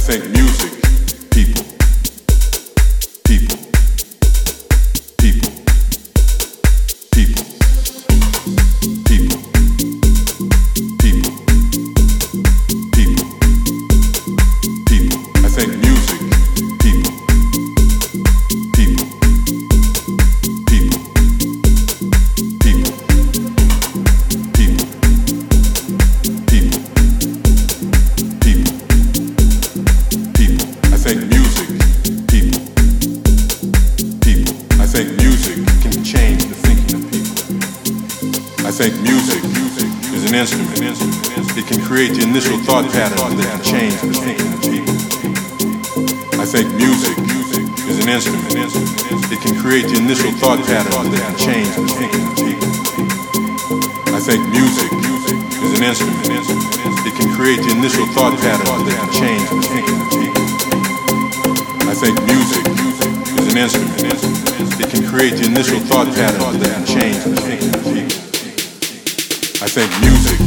think music, people, people, people, people, people, people, people, people. I think music, people, people, people, people, people, people, people, people. I think music, people, people. I think music can change the thinking of people. I think music is an instrument. It can create the initial thought pattern that can change the thinking of people. I think music is an instrument. It can create the initial thought pattern that can change the thinking of people. I think music is an instrument. It can create the initial thought pattern that can change the thinking of people. I think music is an instrument. It can create the initial thought pattern that can change the thinking of people. I think music.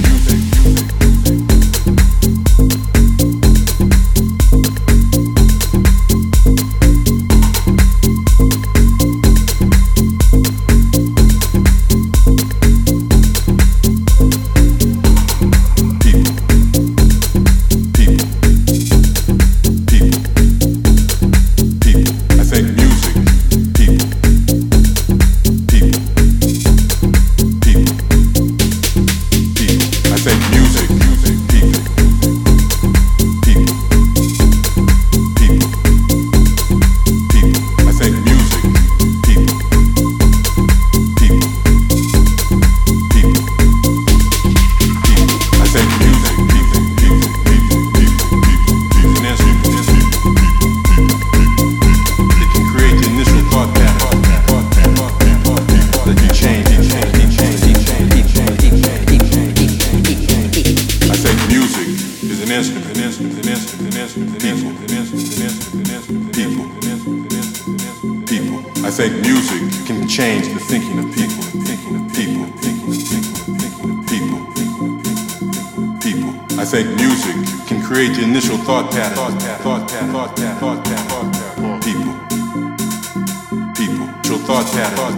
I think music can change the thinking of people. I think music can create the initial thought pattern. People. Thought pattern.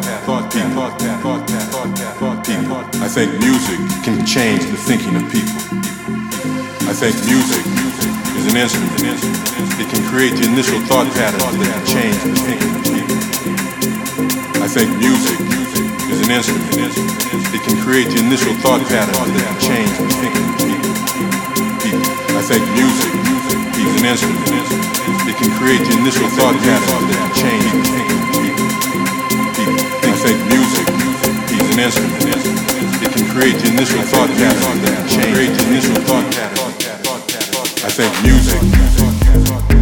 People. I think music can change the thinking of people. I think music is an instrument. It can create the initial thought pattern that can change the thinking of people. I think music is an instrument. It can create the initial thought pattern that can change the thinking of people. I think music is an instrument. It can create the initial thought pattern that can change the thinking of people. I think music is an instrument. It can create the initial thought pattern that can change the initial thought pattern. I think music.